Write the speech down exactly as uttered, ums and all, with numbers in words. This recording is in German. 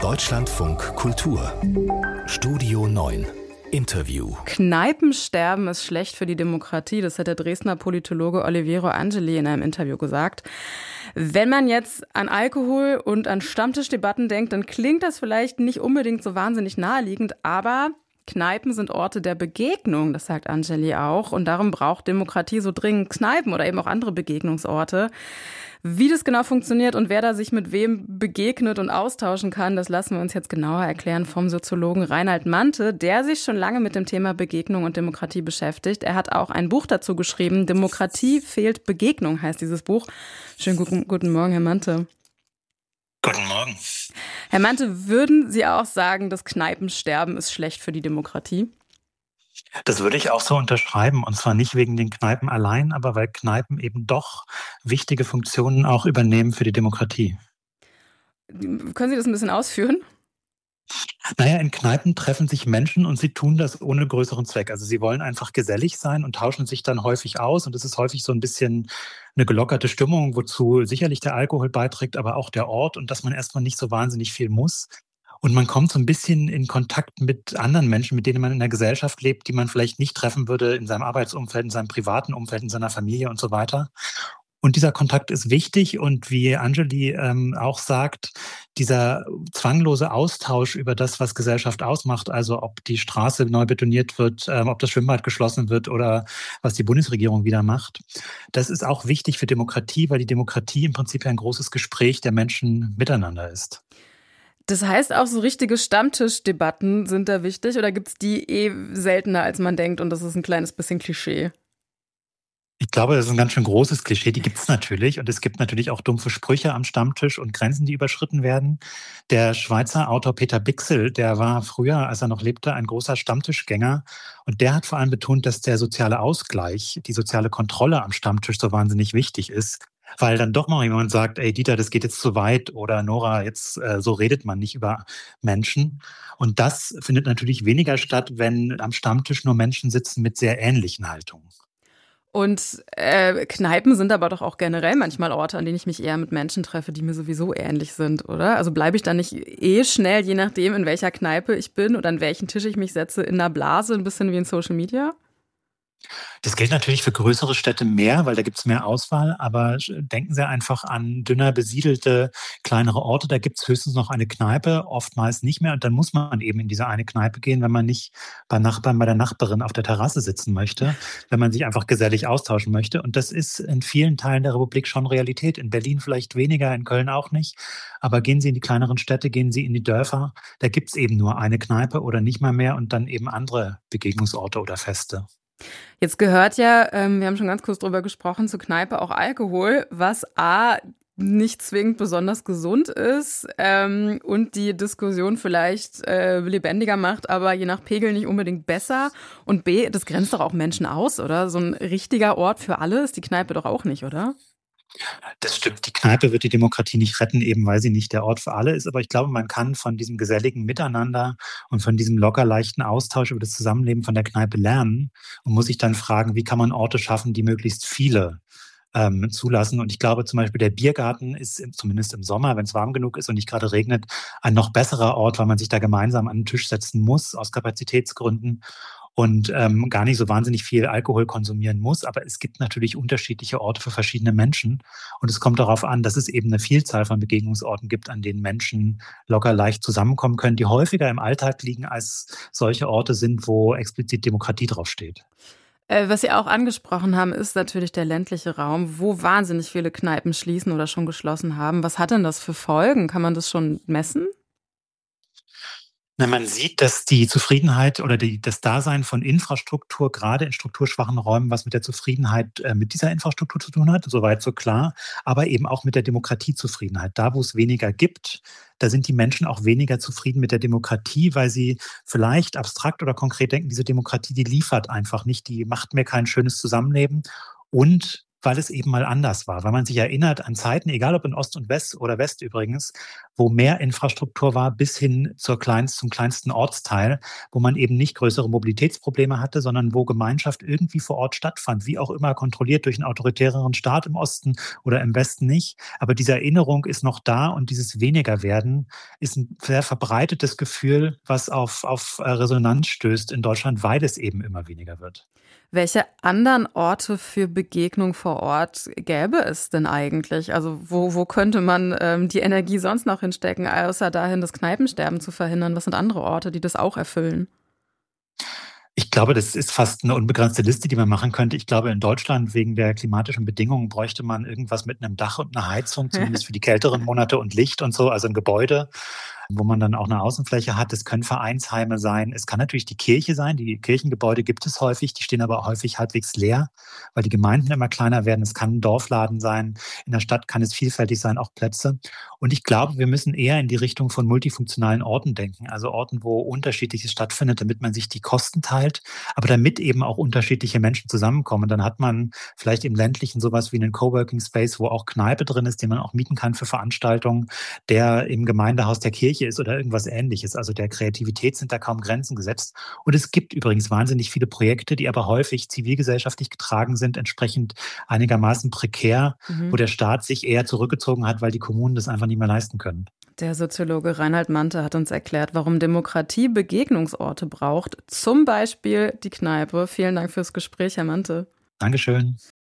Deutschlandfunk Kultur Studio neun Interview. Kneipensterben ist schlecht für die Demokratie, das hat der Dresdner Politologe Oliviero Angeli in einem Interview gesagt. Wenn man jetzt an Alkohol und an Stammtischdebatten denkt, dann klingt das vielleicht nicht unbedingt so wahnsinnig naheliegend, aber Kneipen sind Orte der Begegnung, das sagt Angeli auch. Und darum braucht Demokratie so dringend Kneipen oder eben auch andere Begegnungsorte. Wie das genau funktioniert und wer da sich mit wem begegnet und austauschen kann, das lassen wir uns jetzt genauer erklären vom Soziologen Reinhard Manthe, der sich schon lange mit dem Thema Begegnung und Demokratie beschäftigt. Er hat auch ein Buch dazu geschrieben. Demokratie fehlt Begegnung heißt dieses Buch. Schönen guten, guten Morgen, Herr Manthe. Guten Morgen. Herr Manthe, würden Sie auch sagen, das Kneipensterben ist schlecht für die Demokratie? Das würde ich auch so unterschreiben, und zwar nicht wegen den Kneipen allein, aber weil Kneipen eben doch wichtige Funktionen auch übernehmen für die Demokratie. Können Sie das ein bisschen ausführen? Naja, in Kneipen treffen sich Menschen und sie tun das ohne größeren Zweck. Also sie wollen einfach gesellig sein und tauschen sich dann häufig aus, und es ist häufig so ein bisschen eine gelockerte Stimmung, wozu sicherlich der Alkohol beiträgt, aber auch der Ort, und dass man erstmal nicht so wahnsinnig viel muss. Und man kommt so ein bisschen in Kontakt mit anderen Menschen, mit denen man in der Gesellschaft lebt, die man vielleicht nicht treffen würde in seinem Arbeitsumfeld, in seinem privaten Umfeld, in seiner Familie und so weiter. Und dieser Kontakt ist wichtig, und wie Angeli ähm, auch sagt, dieser zwanglose Austausch über das, was Gesellschaft ausmacht, also ob die Straße neu betoniert wird, ähm, ob das Schwimmbad geschlossen wird oder was die Bundesregierung wieder macht, das ist auch wichtig für Demokratie, weil die Demokratie im Prinzip ein großes Gespräch der Menschen miteinander ist. Das heißt, auch so richtige Stammtischdebatten sind da wichtig, oder gibt es die eh seltener, als man denkt, und das ist ein kleines bisschen Klischee? Ich glaube, das ist ein ganz schön großes Klischee. Die gibt es natürlich. Und es gibt natürlich auch dumpfe Sprüche am Stammtisch und Grenzen, die überschritten werden. Der Schweizer Autor Peter Bichsel, der war früher, als er noch lebte, ein großer Stammtischgänger. Und der hat vor allem betont, dass der soziale Ausgleich, die soziale Kontrolle am Stammtisch so wahnsinnig wichtig ist. Weil dann doch mal jemand sagt, ey Dieter, das geht jetzt zu weit, oder Nora, jetzt äh, so redet man nicht über Menschen. Und das findet natürlich weniger statt, wenn am Stammtisch nur Menschen sitzen mit sehr ähnlichen Haltungen. Und äh, Kneipen sind aber doch auch generell manchmal Orte, an denen ich mich eher mit Menschen treffe, die mir sowieso ähnlich sind, oder? Also bleibe ich dann nicht eh schnell, je nachdem, in welcher Kneipe ich bin oder an welchen Tisch ich mich setze, in einer Blase, ein bisschen wie in Social Media? Das gilt natürlich für größere Städte mehr, weil da gibt es mehr Auswahl. Aber denken Sie einfach an dünner besiedelte, kleinere Orte. Da gibt es höchstens noch eine Kneipe, oftmals nicht mehr. Und dann muss man eben in diese eine Kneipe gehen, wenn man nicht beim Nachbarn, bei der Nachbarin auf der Terrasse sitzen möchte, wenn man sich einfach gesellig austauschen möchte. Und das ist in vielen Teilen der Republik schon Realität. In Berlin vielleicht weniger, in Köln auch nicht. Aber gehen Sie in die kleineren Städte, gehen Sie in die Dörfer. Da gibt es eben nur eine Kneipe oder nicht mal mehr, und dann eben andere Begegnungsorte oder Feste. Jetzt gehört ja, ähm, wir haben schon ganz kurz drüber gesprochen, zur Kneipe auch Alkohol, was A, nicht zwingend besonders gesund ist ähm, und die Diskussion vielleicht äh, lebendiger macht, aber je nach Pegel nicht unbedingt besser. Und B, das grenzt doch auch Menschen aus, oder? So ein richtiger Ort für alle ist die Kneipe doch auch nicht, oder? Das stimmt, die Kneipe wird die Demokratie nicht retten, eben weil sie nicht der Ort für alle ist. Aber ich glaube, man kann von diesem geselligen Miteinander und von diesem locker leichten Austausch über das Zusammenleben von der Kneipe lernen und muss sich dann fragen, wie kann man Orte schaffen, die möglichst viele ähm, zulassen. Und ich glaube zum Beispiel, der Biergarten ist im, zumindest im Sommer, wenn es warm genug ist und nicht gerade regnet, ein noch besserer Ort, weil man sich da gemeinsam an den Tisch setzen muss, aus Kapazitätsgründen. Und ähm, gar nicht so wahnsinnig viel Alkohol konsumieren muss. Aber es gibt natürlich unterschiedliche Orte für verschiedene Menschen. Und es kommt darauf an, dass es eben eine Vielzahl von Begegnungsorten gibt, an denen Menschen locker leicht zusammenkommen können, die häufiger im Alltag liegen, als solche Orte sind, wo explizit Demokratie draufsteht. Äh, was Sie auch angesprochen haben, ist natürlich der ländliche Raum, wo wahnsinnig viele Kneipen schließen oder schon geschlossen haben. Was hat denn das für Folgen? Kann man das schon messen? Na, man sieht, dass die Zufriedenheit oder die, das Dasein von Infrastruktur, gerade in strukturschwachen Räumen, was mit der Zufriedenheit äh, mit dieser Infrastruktur zu tun hat, soweit so klar, aber eben auch mit der Demokratiezufriedenheit. Da, wo es weniger gibt, da sind die Menschen auch weniger zufrieden mit der Demokratie, weil sie vielleicht abstrakt oder konkret denken, diese Demokratie, die liefert einfach nicht, die macht mir kein schönes Zusammenleben. Und weil es eben mal anders war. Weil man sich erinnert an Zeiten, egal ob in Ost und West oder West übrigens, wo mehr Infrastruktur war bis hin zur kleinst, zum kleinsten Ortsteil, wo man eben nicht größere Mobilitätsprobleme hatte, sondern wo Gemeinschaft irgendwie vor Ort stattfand, wie auch immer kontrolliert durch einen autoritäreren Staat im Osten oder im Westen nicht. Aber diese Erinnerung ist noch da und dieses Wenigerwerden ist ein sehr verbreitetes Gefühl, was auf, auf Resonanz stößt in Deutschland, weil es eben immer weniger wird. Welche anderen Orte für Begegnung vor Ort gäbe es denn eigentlich? Also wo, wo könnte man ähm, die Energie sonst noch hinstecken, außer dahin, das Kneipensterben zu verhindern? Was sind andere Orte, die das auch erfüllen? Ich glaube, das ist fast eine unbegrenzte Liste, die man machen könnte. Ich glaube, in Deutschland wegen der klimatischen Bedingungen bräuchte man irgendwas mit einem Dach und einer Heizung, zumindest für die kälteren Monate und Licht und so, also ein Gebäude, wo man dann auch eine Außenfläche hat. Es können Vereinsheime sein. Es kann natürlich die Kirche sein. Die Kirchengebäude gibt es häufig, die stehen aber häufig halbwegs leer, weil die Gemeinden immer kleiner werden. Es kann ein Dorfladen sein. In der Stadt kann es vielfältig sein, auch Plätze. Und ich glaube, wir müssen eher in die Richtung von multifunktionalen Orten denken, also Orten, wo Unterschiedliches stattfindet, damit man sich die Kosten teilt, aber damit eben auch unterschiedliche Menschen zusammenkommen. Dann hat man vielleicht im ländlichen sowas wie einen Coworking Space, wo auch Kneipe drin ist, den man auch mieten kann für Veranstaltungen, der im Gemeindehaus der Kirche ist oder irgendwas Ähnliches. Also der Kreativität sind da kaum Grenzen gesetzt. Und es gibt übrigens wahnsinnig viele Projekte, die aber häufig zivilgesellschaftlich getragen sind, entsprechend einigermaßen prekär, Mhm. wo der Staat sich eher zurückgezogen hat, weil die Kommunen das einfach nicht mehr leisten können. Der Soziologe Reinhard Manthe hat uns erklärt, warum Demokratie Begegnungsorte braucht, zum Beispiel die Kneipe. Vielen Dank fürs Gespräch, Herr Manthe. Dankeschön.